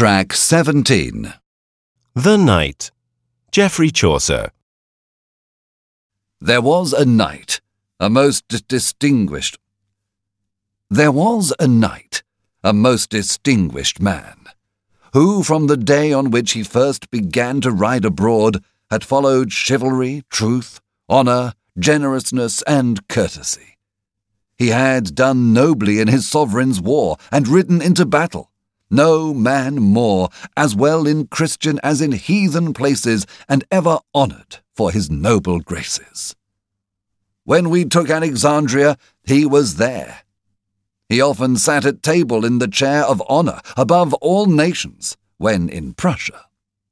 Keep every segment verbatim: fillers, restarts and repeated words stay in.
Track seventeen. The Knight. Geoffrey Chaucer. There was a knight, a most distinguished. There was a knight, a most distinguished man, who from the day on which he first began to ride abroad had followed chivalry, truth, honour, generousness, and courtesy. He had done nobly in his sovereign's war, and ridden into battle. No man more, as well in Christian as in heathen places, and ever honoured for his noble graces. When we took Alexandria, he was there. He often sat at table in the chair of honour above all nations, when in Prussia.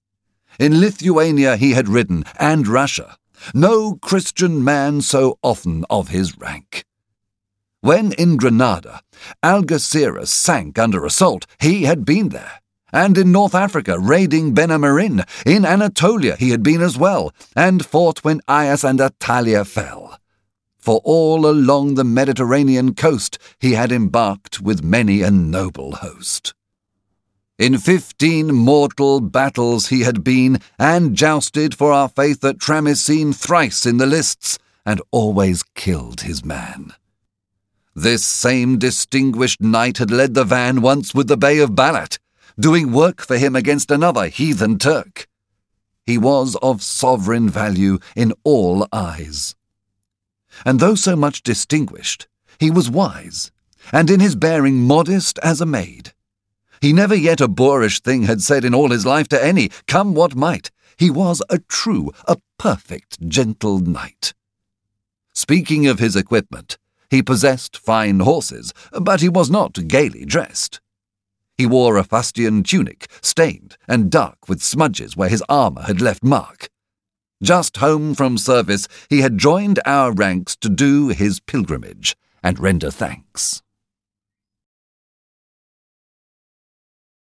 In Lithuania he had ridden, and Russia. No Christian man so often of his rank. When in Granada, Algeciras sank under assault, he had been there. And in North Africa, raiding Benamarin, in Anatolia he had been as well, and fought when Aias and Attalia fell. For all along the Mediterranean coast he had embarked with many a noble host. In fifteen mortal battles he had been, and jousted for our faith at Tramissene thrice in the lists, and always killed his man. This same distinguished knight had led the van once with the Bey of Balat, doing work for him against another heathen Turk. He was of sovereign value in all eyes. And though so much distinguished, he was wise, and in his bearing modest as a maid. He never yet a boorish thing had said in all his life to any, come what might. He was a true, a perfect, gentle knight. Speaking of his equipment, he possessed fine horses, but he was not gaily dressed. He wore a fustian tunic, stained and dark with smudges where his armour had left mark. Just home from service, he had joined our ranks to do his pilgrimage and render thanks.